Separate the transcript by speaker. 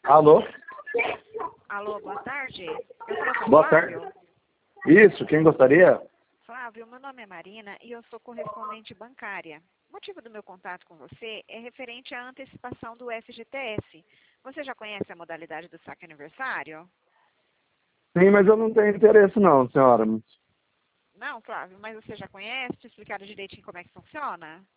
Speaker 1: Alô?
Speaker 2: Alô, boa tarde. Eu falo com o
Speaker 1: Boa
Speaker 2: Flávio.
Speaker 1: tarde. Isso, quem gostaria?
Speaker 2: Flávio, meu nome é Marina e eu sou correspondente bancária. O motivo do meu contato com você é referente à antecipação do FGTS. Você já conhece a modalidade do saque aniversário?
Speaker 1: Sim, mas eu não tenho interesse não, senhora.
Speaker 2: Não, Flávio, mas você já conhece? Te explicaram direitinho como é que funciona?